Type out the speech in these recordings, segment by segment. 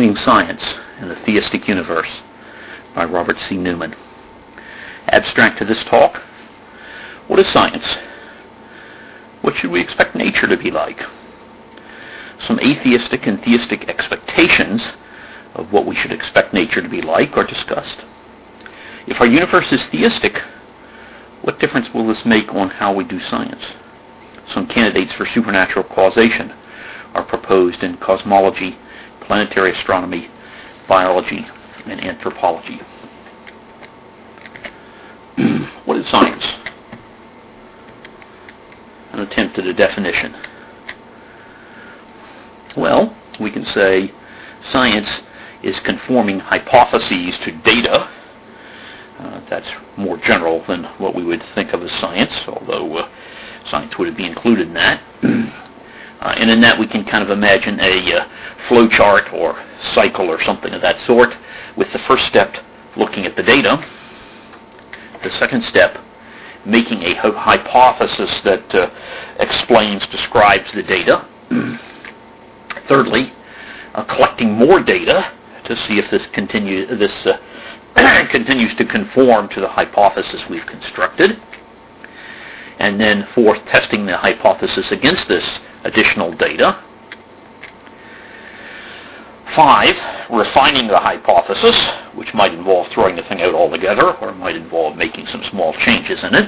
Studying Science in the Theistic Universe by Robert C. Newman. Abstract to this talk: what is science? What should we expect nature to be like? Some atheistic and theistic expectations of what we should expect nature to be like are discussed. If our universe is theistic, what difference will this make on how we do science? Some candidates for supernatural causation are proposed in cosmology, planetary astronomy, biology, and anthropology. What is science? An attempt at a definition. Well, we can say science is conforming hypotheses to data. That's more general than what we would think of as science, although science would be included in that. And in that we can kind of imagine a flow chart or cycle or something of that sort, with the first step looking at the data, the second step making a hypothesis that describes the data, thirdly collecting more data to see if this continues to conform to the hypothesis we've constructed, and then fourth, testing the hypothesis against this additional data. 5, refining the hypothesis, which might involve throwing the thing out altogether, or it might involve making some small changes in it.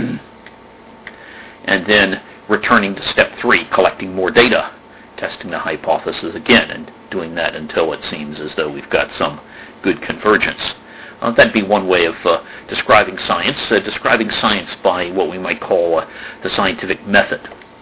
And then returning to step 3, collecting more data, testing the hypothesis again, and doing that until it seems as though we've got some good convergence. That'd be one way of describing science, by what we might call the scientific method.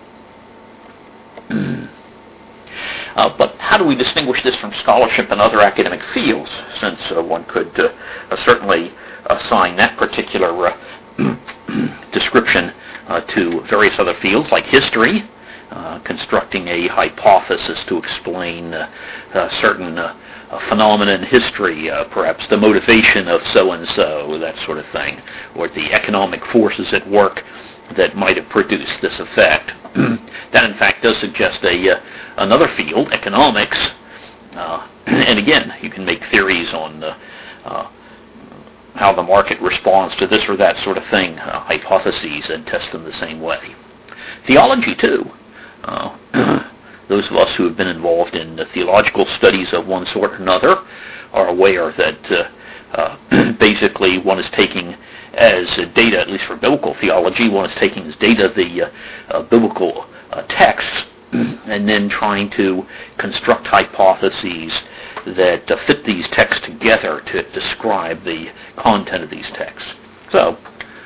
But how do we distinguish this from scholarship and other academic fields, since one could certainly assign that particular description to various other fields like history, constructing a hypothesis to explain certain phenomena in history, perhaps the motivation of so-and-so, that sort of thing, or the economic forces at work that might have produced this effect. That, in fact, does suggest another field, economics. And again, you can make theories on how the market responds to this or that sort of thing, hypotheses, and test them the same way. Theology, too. Those of us who have been involved in the theological studies of one sort or another are aware that basically one is taking as data, at least for biblical theology, one is taking as data the biblical texts and then trying to construct hypotheses that fit these texts together to describe the content of these texts. So,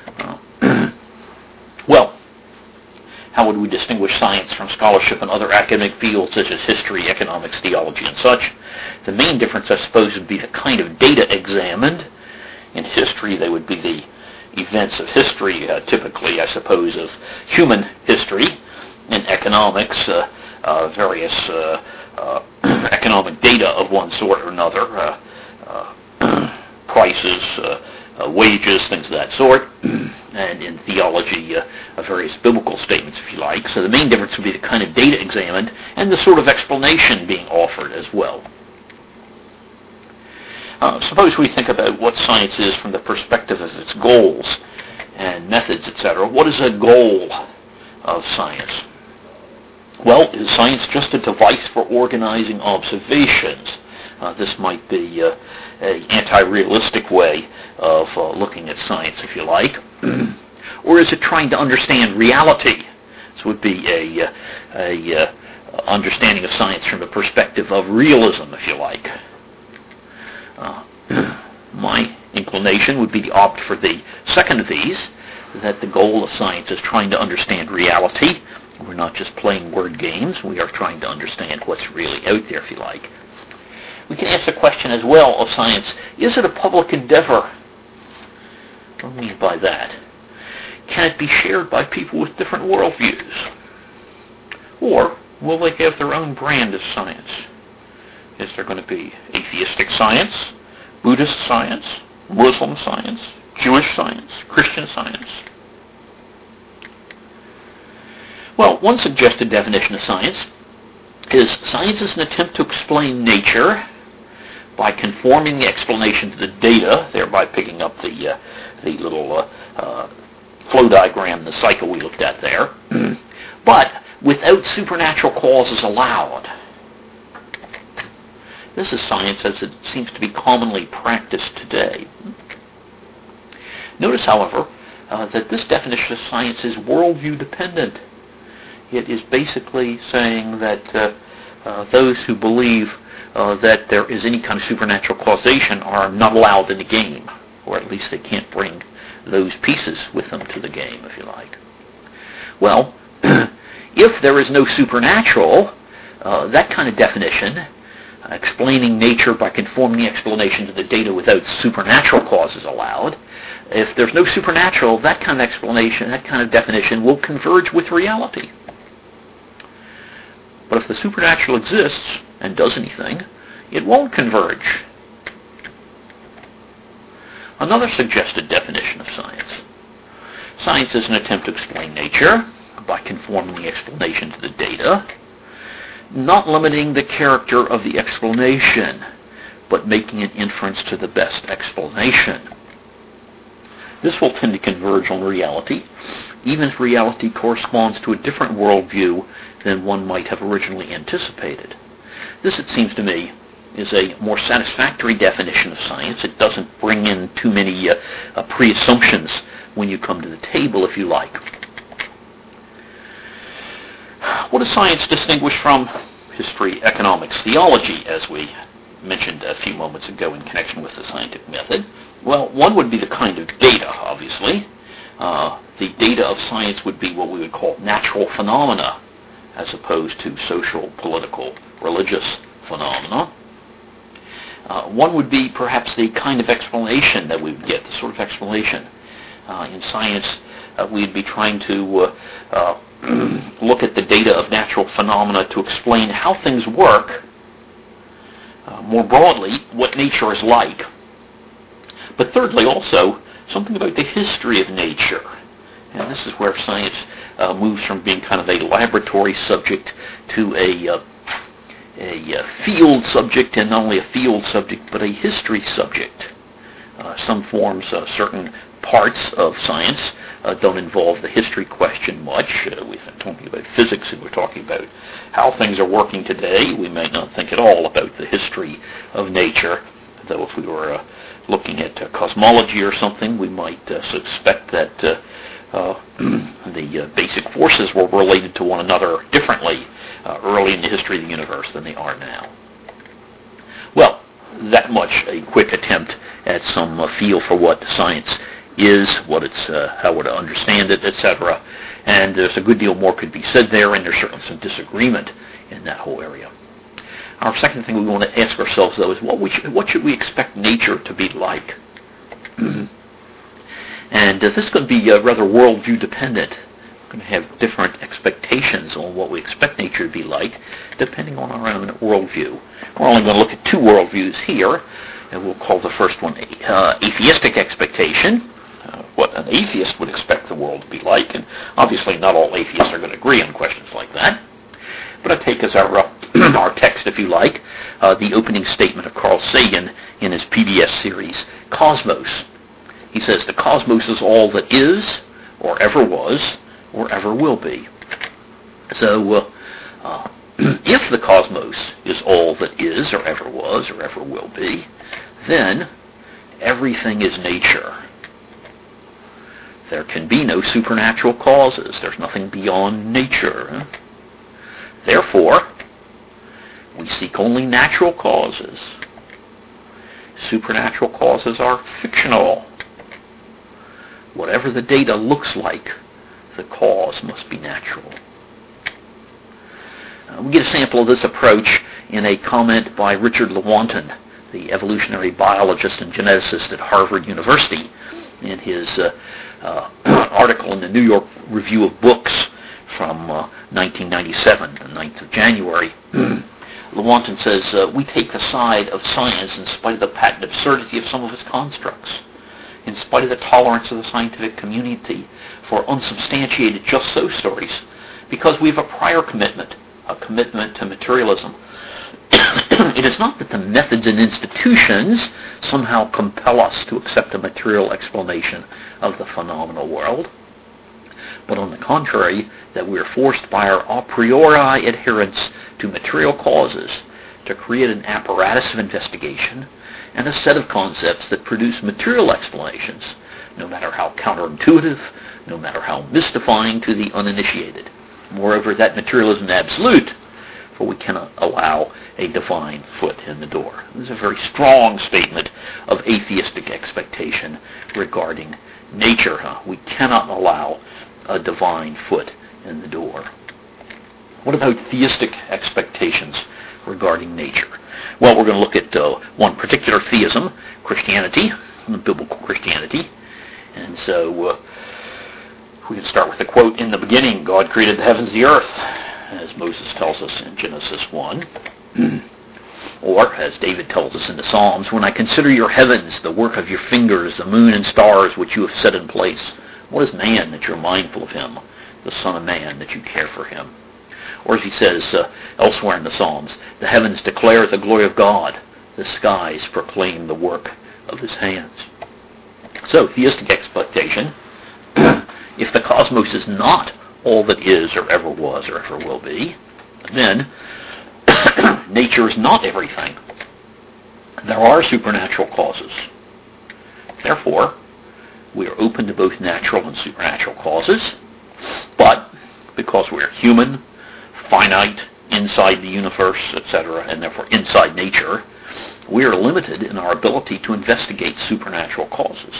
well, how would we distinguish science from scholarship and other academic fields such as history, economics, theology, and such? The main difference, I suppose, would be the kind of data examined. In history, they would be the events of history, typically, I suppose, of human history. In economics, various economic data of one sort or another, prices, wages, things of that sort, and in theology, various biblical statements, if you like. So the main difference would be the kind of data examined and the sort of explanation being offered as well. Suppose we think about what science is from the perspective of its goals and methods, etc. What is a goal of science? Well, is science just a device for organizing observations? This might be an anti-realistic way of looking at science, if you like. Or is it trying to understand reality? This would be a understanding of science from the perspective of realism, if you like. My inclination would be to opt for the second of these, that the goal of science is trying to understand reality. We're not just playing word games. We are trying to understand what's really out there, if you like. We can ask the question as well of science, is it a public endeavor? What do I mean by that? Can it be shared by people with different worldviews? Or will they have their own brand of science? Is there going to be atheistic science, Buddhist science, Muslim science, Jewish science, Christian science? Well, one suggested definition of science is an attempt to explain nature by conforming the explanation to the data, thereby picking up the little flow diagram, the cycle we looked at there, but without supernatural causes allowed. This is science as it seems to be commonly practiced today. Notice, however, that this definition of science is worldview dependent. It is basically saying that those who believe that there is any kind of supernatural causation are not allowed in the game, or at least they can't bring those pieces with them to the game, if you like. Well, if there is no supernatural, that kind of definition, explaining nature by conforming the explanation to the data without supernatural causes allowed, if there's no supernatural, that kind of explanation, that kind of definition will converge with reality. But if the supernatural exists and does anything, it won't converge. Another suggested definition of science. Science is an attempt to explain nature by conforming the explanation to the data, not limiting the character of the explanation, but making an inference to the best explanation. This will tend to converge on reality, even if reality corresponds to a different worldview than one might have originally anticipated. This, it seems to me, is a more satisfactory definition of science. It doesn't bring in too many pre-assumptions when you come to the table, if you like. What does science distinguish from history, economics, theology, as we mentioned a few moments ago in connection with the scientific method? Well, one would be the kind of data, obviously. The data of science would be what we would call natural phenomena, as opposed to social, political, religious phenomena. One would be perhaps the kind of explanation that we would get, the sort of explanation. In science, we'd be trying to look at the data of natural phenomena to explain how things work, more broadly, what nature is like. But thirdly, also, something about the history of nature. And this is where science moves from being kind of a laboratory subject to a field subject, and not only a field subject, but a history subject. Some forms, certain parts of science don't involve the history question much. We're talking about physics, and we're talking about how things are working today. We might not think at all about the history of nature, though if we were looking at cosmology or something, we might suspect that the basic forces were related to one another differently early in the history of the universe than they are now. Well, that much a quick attempt at some feel for what science is, what it's, how we're to understand it, etc. And there's a good deal more could be said there, and there's certainly some disagreement in that whole area. Our second thing we want to ask ourselves, though, is what should we expect nature to be like? And this is going to be rather worldview dependent. We're going to have different expectations on what we expect nature to be like, depending on our own worldview. We're only going to look at two worldviews here, and we'll call the first one atheistic expectation, what an atheist would expect the world to be like, and obviously not all atheists are going to agree on questions like that. But I take as our text, if you like, the opening statement of Carl Sagan in his PBS series, Cosmos. He says, the cosmos is all that is, or ever was, or ever will be. So, if the cosmos is all that is, or ever was, or ever will be, then everything is nature. There can be no supernatural causes. There's nothing beyond nature. Therefore, we seek only natural causes. Supernatural causes are fictional. Whatever the data looks like, the cause must be natural. We get a sample of this approach in a comment by Richard Lewontin, the evolutionary biologist and geneticist at Harvard University, in his article in the New York Review of Books from 1997, the 9th of January. Lewontin says, we take the side of science in spite of the patent absurdity of some of its constructs, in spite of the tolerance of the scientific community for unsubstantiated just-so stories, because we have a prior commitment, a commitment to materialism, It is not that the methods and institutions somehow compel us to accept a material explanation of the phenomenal world, but on the contrary, that we are forced by our a priori adherence to material causes to create an apparatus of investigation and a set of concepts that produce material explanations, no matter how counterintuitive, no matter how mystifying to the uninitiated. Moreover, that materialism is absolute, for we cannot allow a divine foot in the door. This is a very strong statement of atheistic expectation regarding nature. We cannot allow a divine foot in the door. What about theistic expectations regarding nature? Well, we're going to look at one particular theism, Christianity, biblical Christianity. And so we can start with the quote, "In the beginning, God created the heavens and the earth," as Moses tells us in Genesis 1. Or, as David tells us in the Psalms, "When I consider your heavens, the work of your fingers, the moon and stars which you have set in place, what is man that you're mindful of him, the Son of Man that you care for him?" Or as he says elsewhere in the Psalms, "The heavens declare the glory of God, the skies proclaim the work of his hands." So, theistic expectation, if the cosmos is not all that is or ever was or ever will be, then nature is not everything. There are supernatural causes. Therefore, we are open to both natural and supernatural causes, but because we are human, finite, inside the universe, etc., and therefore inside nature, we are limited in our ability to investigate supernatural causes.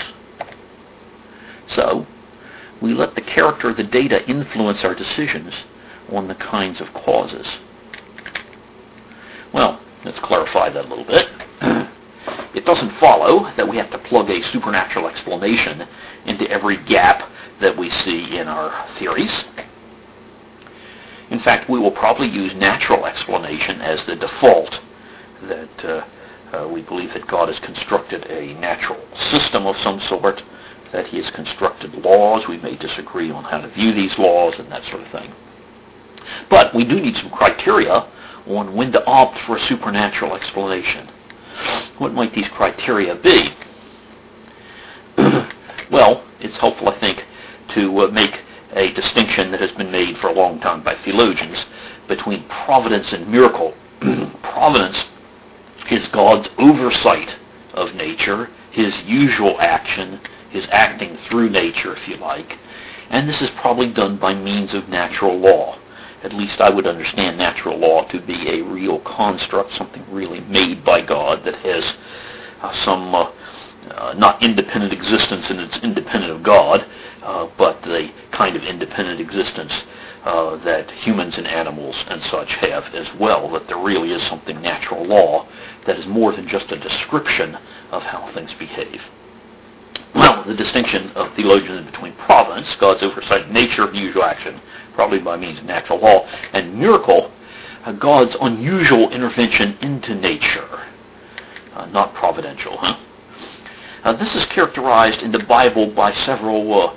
So, we let the character of the data influence our decisions on the kinds of causes. Well, let's clarify that a little bit. It doesn't follow that we have to plug a supernatural explanation into every gap that we see in our theories. In fact, we will probably use natural explanation as the default, that we believe that God has constructed a natural system of some sort, that he has constructed laws. We may disagree on how to view these laws and that sort of thing. But we do need some criteria on when to opt for a supernatural explanation. What might these criteria be? Well, it's helpful, I think, to make a distinction that has been made for a long time by theologians between providence and miracle. Providence is God's oversight of nature, his usual action, his acting through nature, if you like, and this is probably done by means of natural law. At least I would understand natural law to be a real construct, something really made by God that has some not independent existence and it's independent of God, but the kind of independent existence that humans and animals and such have as well, that there really is something natural law that is more than just a description of how things behave. Well, the distinction of theologians between providence, God's oversight of nature and usual action, probably by means of natural law, and miracle, God's unusual intervention into nature, not providential. This is characterized in the Bible by several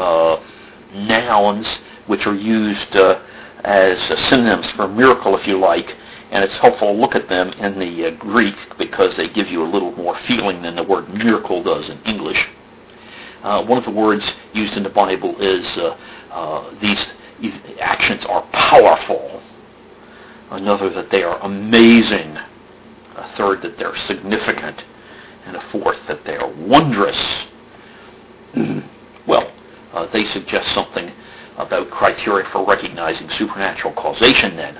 nouns which are used as synonyms for miracle, if you like, and it's helpful to look at them in the Greek because they give you a little more feeling than the word miracle does in English. One of the words used in the Bible is these actions are powerful. Another, that they are amazing. A third, that they're significant. And a fourth, that they are wondrous. Well, they suggest something about criteria for recognizing supernatural causation then.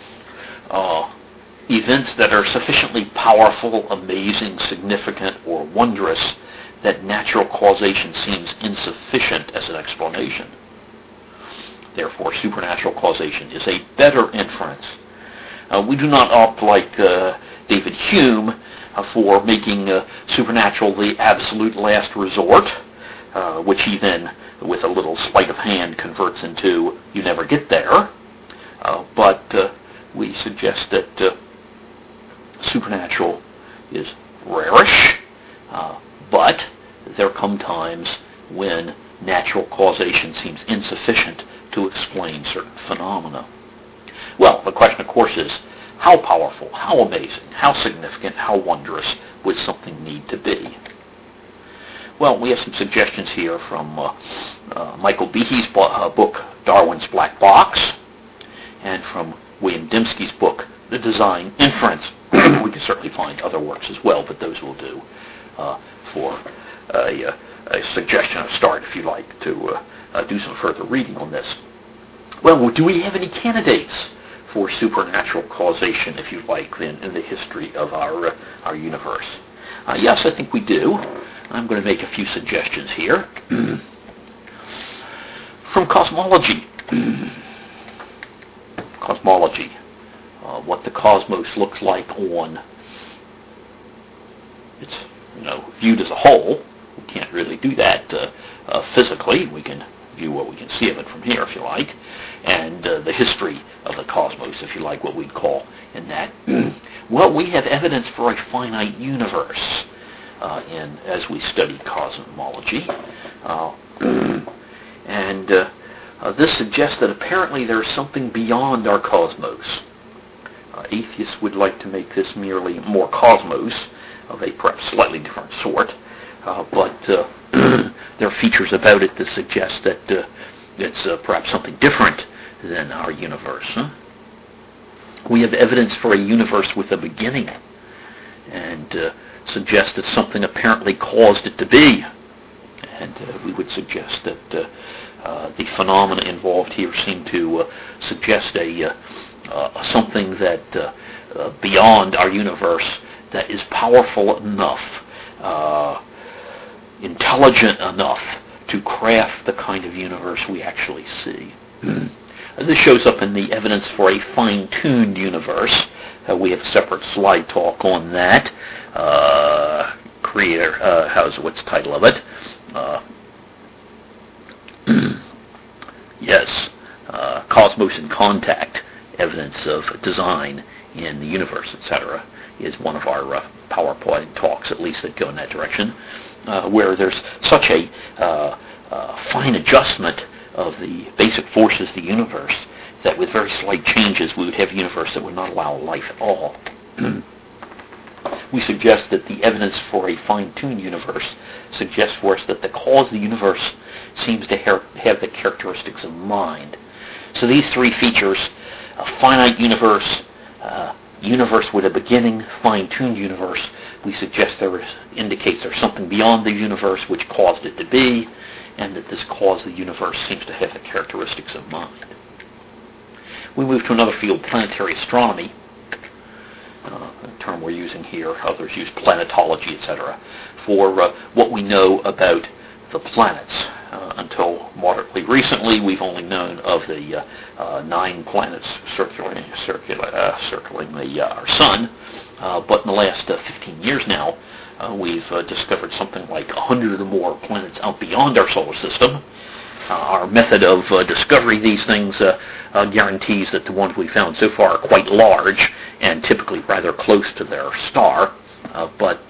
Events that are sufficiently powerful, amazing, significant, or wondrous that natural causation seems insufficient as an explanation. Therefore, supernatural causation is a better inference. We do not opt like David Hume for making supernatural the absolute last resort, which he then, with a little sleight of hand, converts into you never get there. But we suggest that supernatural is rarish, but there come times when natural causation seems insufficient to explain certain phenomena. Well, the question, of course, is How powerful, how amazing, how significant, how wondrous would something need to be? Well, we have some suggestions here from Michael Behe's book, Darwin's Black Box, and from William Dembski's book, The Design Inference. We can certainly find other works as well, but those will do for a suggestion, a start, if you like, to do some further reading on this. Well, do we have any candidates for supernatural causation, if you like, in the history of our universe? Yes, I think we do. I'm going to make a few suggestions here. From cosmology. Cosmology. What the cosmos looks like on it's viewed as a whole. We can't really do that physically. We can view what we can see of it from here, if you like, and the history of the cosmos, if you like, what we'd call in that. Well, we have evidence for a finite universe as we study cosmology, and this suggests that apparently there's something beyond our cosmos. Atheists would like to make this merely more cosmos of a perhaps slightly different sort, but there are features about it that suggest that it's perhaps something different than our universe. We have evidence for a universe with a beginning, and suggest that something apparently caused it to be. And we would suggest that the phenomena involved here seem to suggest something that beyond our universe that is powerful enough, intelligent enough to craft the kind of universe we actually see. This shows up in the evidence for a fine-tuned universe. We have a separate slide talk on that. What's the title of it? Yes, Cosmos in Contact, Evidence of Design in the Universe, etc., is one of our PowerPoint talks, at least, that go in that direction, where there's such a fine adjustment of the basic forces of the universe that with very slight changes we would have a universe that would not allow life at all. We suggest that the evidence for a fine-tuned universe suggests for us that the cause of the universe seems to have the characteristics of mind. So these three features, a finite universe, universe with a beginning, fine-tuned universe, we suggest indicates there's something beyond the universe which caused it to be, and that this cause of the universe seems to have the characteristics of mind. We move to another field, planetary astronomy, a term we're using here. Others use planetology, etc., for what we know about the planets. Until moderately recently, we've only known of the 9 planets circling our sun, but in the last 15 years now, we've discovered something like 100 or more planets out beyond our solar system. Our method of discovering these things guarantees that the ones we found so far are quite large and typically rather close to their star, but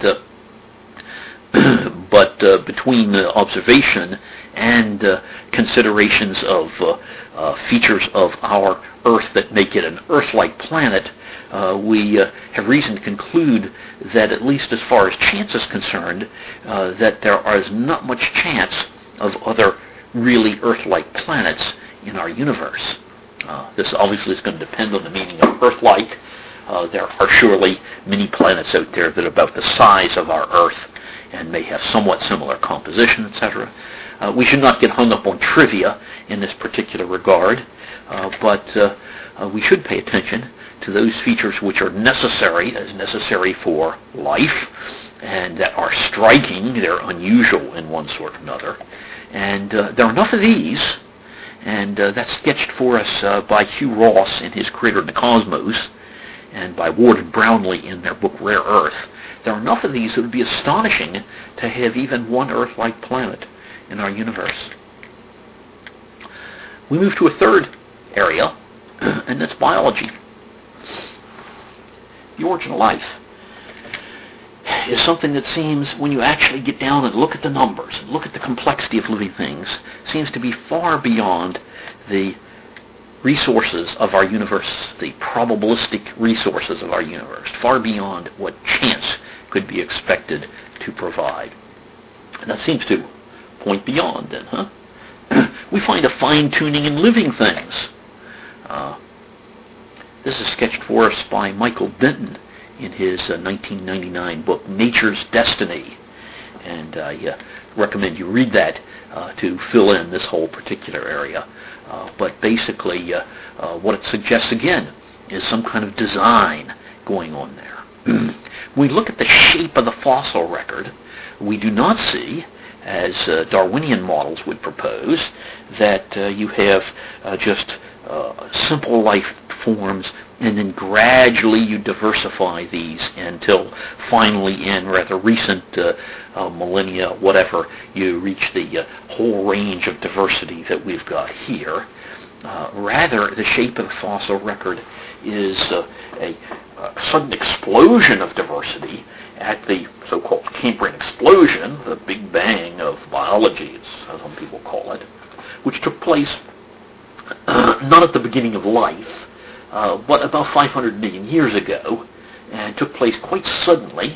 between observation and considerations of features of our Earth that make it an Earth-like planet, we have reason to conclude that, at least as far as chance is concerned, that there is not much chance of other really Earth-like planets in our universe. This obviously is going to depend on the meaning of Earth-like. There are surely many planets out there that are about the size of our Earth and may have somewhat similar composition, etc. We should not get hung up on trivia in this particular regard, but we should pay attention to those features which are necessary for life, and that are striking, they're unusual in one sort or another. And there are enough of these, and that's sketched for us by Hugh Ross in his Creator of the Cosmos, and by Ward and Brownlee in their book Rare Earth. There are enough of these that would be astonishing to have even one Earth-like planet in our universe. We move to a third area, and that's biology. The origin of life is something that seems, when you actually get down and look at the numbers, and look at the complexity of living things, seems to be far beyond the resources of our universe, the probabilistic resources of our universe, far beyond what chance could be expected to provide. And that seems to point beyond then, huh? We find a fine-tuning in living things. This is sketched for us by Michael Denton in his 1999 book, Nature's Destiny. And I recommend you read that to fill in this whole particular area. But basically, what it suggests again is some kind of design going on there. When we look at the shape of the fossil record, we do not see, as Darwinian models would propose, that you have just simple life forms, and then gradually you diversify these until finally in rather recent millennia, whatever, you reach the whole range of diversity that we've got here. Rather, the shape of the fossil record is a sudden explosion of diversity at the so-called Cambrian explosion, the Big Bang of biology, as some people call it, which took place not at the beginning of life, but about 500 million years ago, and took place quite suddenly,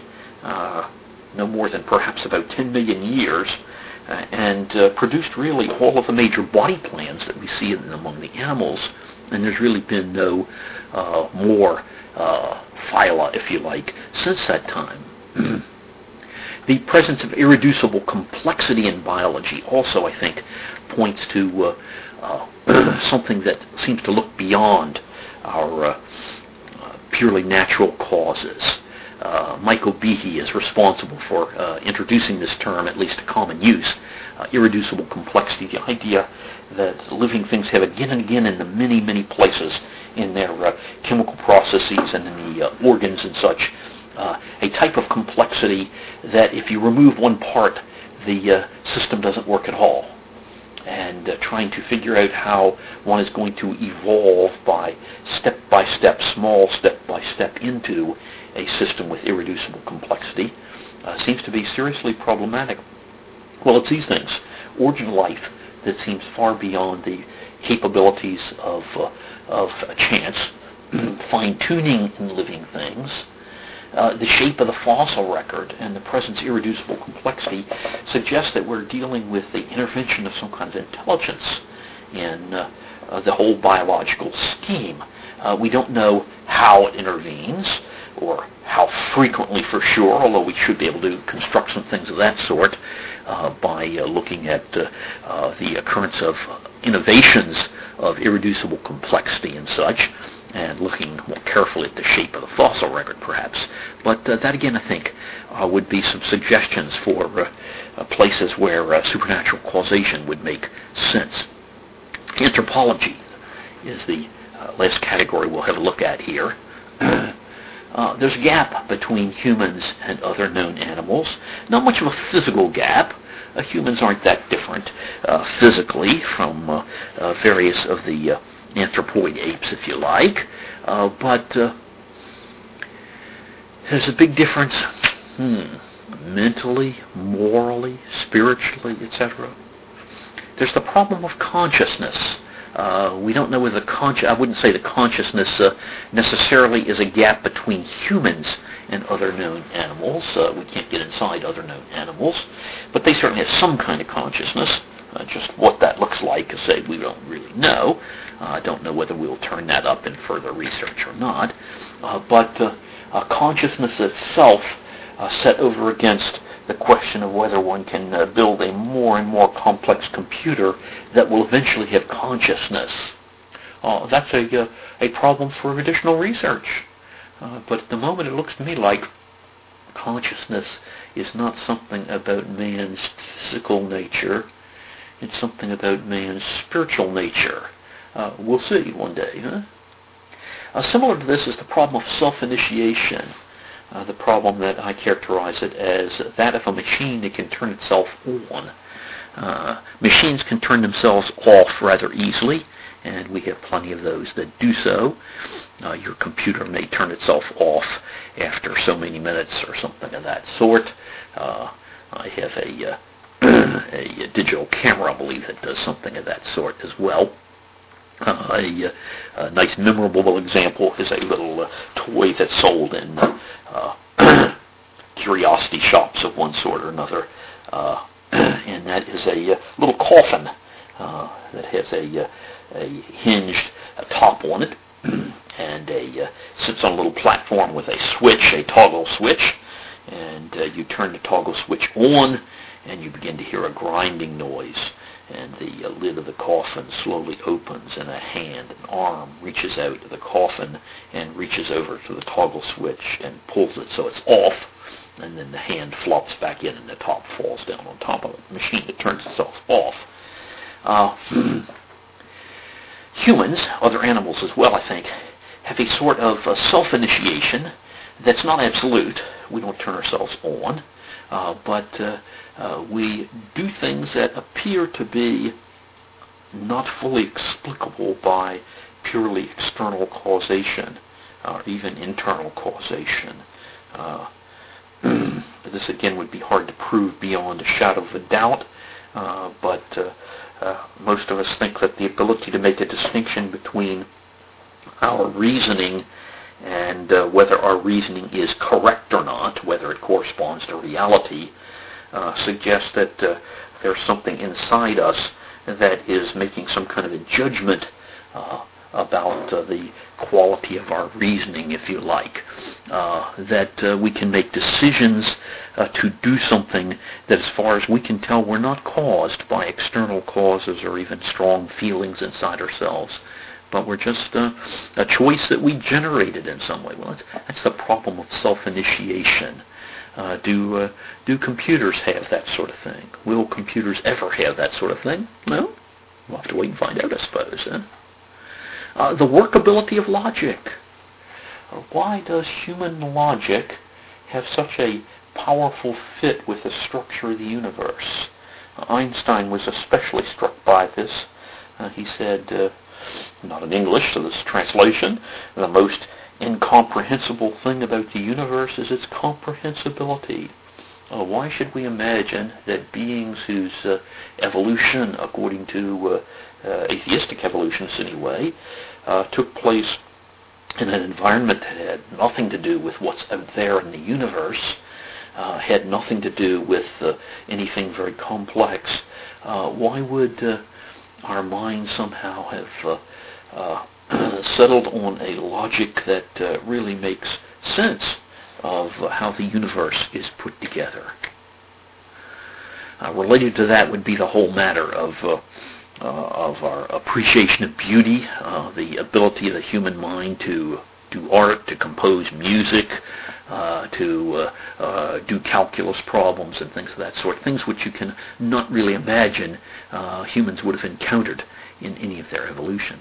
no more than perhaps about 10 million years, and produced really all of the major body plans that we see among the animals, and there's really been no more phyla, if you like, since that time. The presence of irreducible complexity in biology also, I think, points to something that seems to look beyond our purely natural causes. Michael Behe is responsible for introducing this term, at least to common use, irreducible complexity, the idea that living things have again and again in the many, many places in their chemical processes and in the organs and such, a type of complexity that if you remove one part, the system doesn't work at all. And trying to figure out how one is going to evolve by step, small step into a system with irreducible complexity seems to be seriously problematic. Well, it's these things. Origin life that seems far beyond the capabilities of chance, fine-tuning in living things, the shape of the fossil record and the presence of irreducible complexity suggests that we're dealing with the intervention of some kind of intelligence in the whole biological scheme. We don't know how it intervenes or how frequently for sure, although we should be able to construct some things of that sort by looking at the occurrence of innovations of irreducible complexity and such, and looking more carefully at the shape of the fossil record, perhaps. But that, again, I think, would be some suggestions for places where supernatural causation would make sense. Anthropology is the last category we'll have a look at here. There's a gap between humans and other known animals. Not much of a physical gap. Humans aren't that different physically from various of the anthropoid apes, if you like, but there's a big difference mentally, morally, spiritually, etc. There's the problem of consciousness. We don't know whether I wouldn't say the consciousness necessarily is a gap between humans and other known animals. We can't get inside other known animals, but they certainly have some kind of consciousness. Just what that looks like, we don't really know. I don't know whether we'll turn that up in further research or not. But consciousness itself set over against the question of whether one can build a more and more complex computer that will eventually have consciousness. That's a problem for additional research. But at the moment it looks to me like consciousness is not something about man's physical nature. It's something about man's spiritual nature. We'll see one day, huh? Similar to this is the problem of self-initiation. The problem that I characterize it as that of a machine that can turn itself on. Machines can turn themselves off rather easily, and we have plenty of those that do so. Your computer may turn itself off after so many minutes or something of that sort. I have a digital camera, I believe, that does something of that sort as well. A nice memorable example is a little toy that's sold in curiosity shops of one sort or another, and that is a little coffin that has a hinged top on it, and sits on a little platform with a switch, a toggle switch, and you turn the toggle switch on, and you begin to hear a grinding noise, and the lid of the coffin slowly opens, and a hand, an arm, reaches out to the coffin and reaches over to the toggle switch and pulls it so it's off, and then the hand flops back in and the top falls down on top of it. The machine that turns itself off. Humans, other animals as well, I think, have a sort of self-initiation that's not absolute. We don't turn ourselves on, but we do things that appear to be not fully explicable by purely external causation or even internal causation. This again would be hard to prove beyond a shadow of a doubt, but most of us think that the ability to make a distinction between our reasoning and whether our reasoning is correct or not, whether it corresponds to reality, suggests that there's something inside us that is making some kind of a judgment about the quality of our reasoning, if you like, that we can make decisions to do something that, as far as we can tell, were not caused by external causes or even strong feelings inside ourselves, but were just a choice that we generated in some way. Well, that's the problem of self-initiation. Do computers have that sort of thing? Will computers ever have that sort of thing? No? We'll have to wait and find out, I suppose. The workability of logic. Why does human logic have such a powerful fit with the structure of the universe? Einstein was especially struck by this. He said, not in English, so this is translation, the most incomprehensible thing about the universe is its comprehensibility. Why should we imagine that beings whose evolution, according to atheistic evolutionists anyway, took place in an environment that had nothing to do with what's out there in the universe, had nothing to do with anything very complex, why would our minds somehow have settled on a logic that really makes sense of how the universe is put together? Related to that would be the whole matter of our appreciation of beauty, the ability of the human mind to do art, to compose music, to do calculus problems and things of that sort, things which you can not really imagine humans would have encountered in any of their evolution.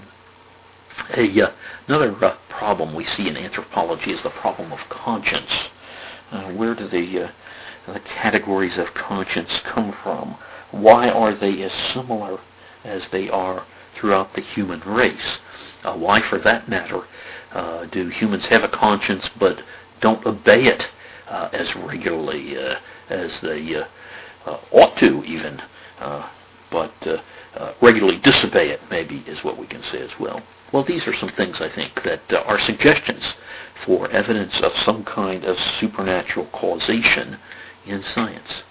Another problem we see in anthropology is the problem of conscience. Where do the categories of conscience come from? Why are they as similar as they are throughout the human race? Why, for that matter, do humans have a conscience but don't obey it as regularly as they ought to, even, but regularly disobey it, maybe, is what we can say as well. Well, these are some things, I think, that are suggestions for evidence of some kind of supernatural causation in science.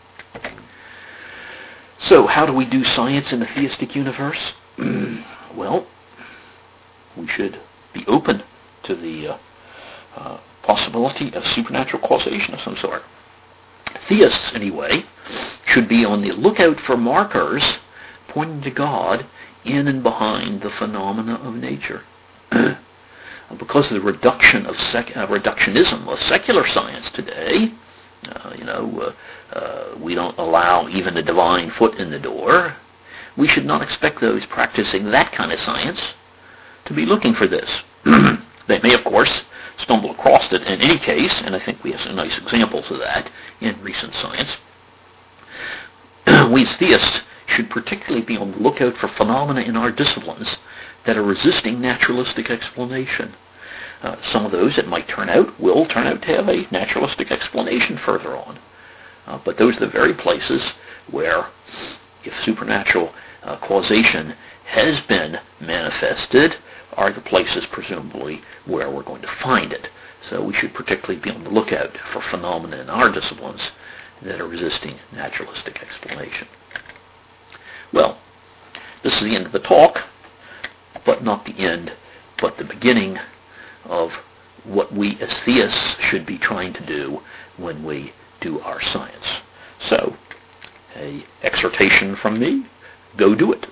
So, how do we do science in the theistic universe? Well, we should be open to the possibility of supernatural causation of some sort. Theists, anyway, should be on the lookout for markers pointing to God in and behind the phenomena of nature. Because of the reductionism of secular science today, we don't allow even the divine foot in the door. We should not expect those practicing that kind of science to be looking for this. They may, of course, stumble across it in any case, and I think we have some nice examples of that in recent science. We as theists should particularly be on the lookout for phenomena in our disciplines that are resisting naturalistic explanation. Some of those, it might turn out, will turn out to have a naturalistic explanation further on. But those are the very places where if supernatural causation has been manifested, are the places presumably where we're going to find it. So we should particularly be on the lookout for phenomena in our disciplines that are resisting naturalistic explanation. Well, this is the end of the talk, but not the end, but the beginning of what we as theists should be trying to do when we do our science. So, a exhortation from me, go do it.